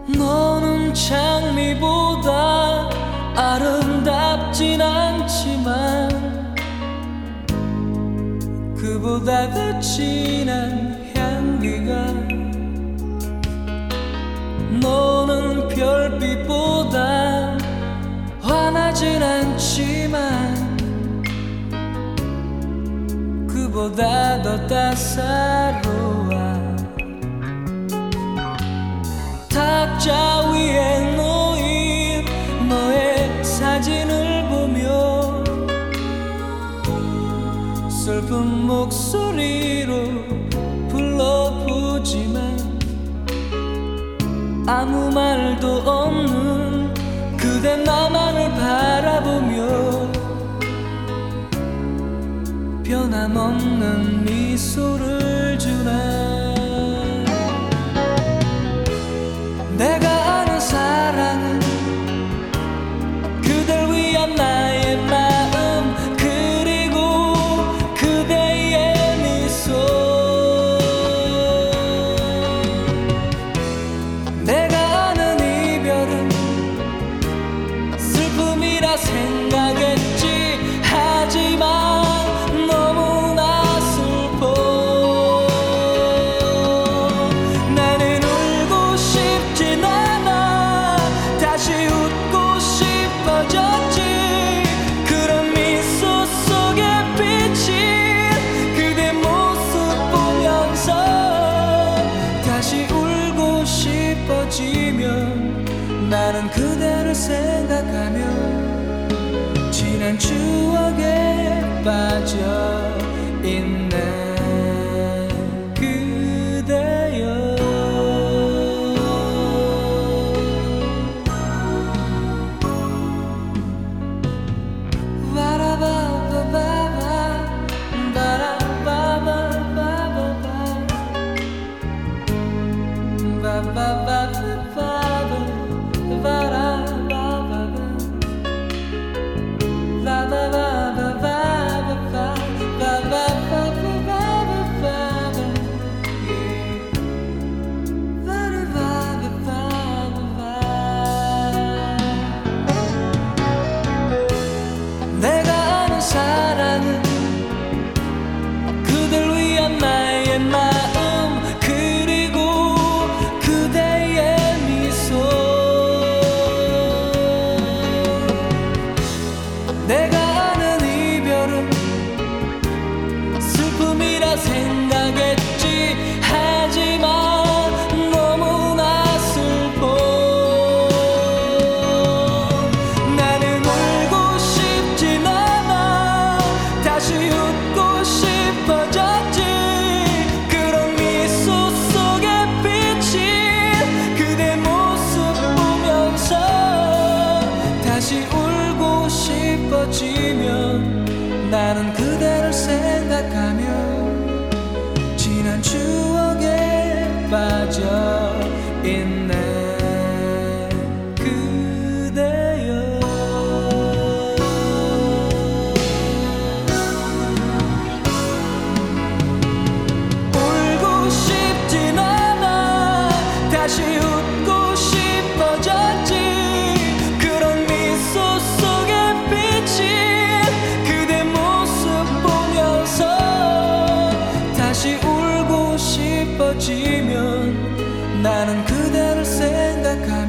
너는 장미보다 아름답진 않지만 그보다 더 진한 향기가, 너는 별빛보다 환하진 않지만 그보다 더 따사로워. 탁자 위에 놓인 너의 사진을 보며 슬픈 목소리로 불러보지만 아무 말도 없는 그대 나만을 바라보며 변함없는 미소를 주네. 내가 아는 사랑은 그댈 위한 나의 마음, 그리고 그대의 미소. 내가 아는 이별은 슬픔이라 생각했지, 하지만 너무나 슬퍼. 나는 울고 싶진 않아, 다시 웃고 싶어졌지. 그런 미소 속에 비친 그대 모습 보면서 다시 울고 싶어지면 나는 그대를 생각하며 지난 추억에 빠져 있네. 그대여, 바라바바바바, 바라바바바바바, 내가 아는 사랑은 그댈 위한 나의 마음, 그리고 그대의 미소. 내가 아는 이별은 슬픔이라 생각했지, 하지만 너무나 슬퍼. 나는 울고 싶진 않아, 다시 웃고 싶어졌지. 그런 미소 속에 비친 그대 모습 보면서 다시 울고 싶어지면 나는 그대를 생각하며 지난 추억에 빠져 있네. 그대여, 울고 싶진 않아, 다시 웃고 싶어졌지. 그런 미소 속에 비친 그대 모습 보면서 다시 울고 싶어지면 나는 그대를 생각하며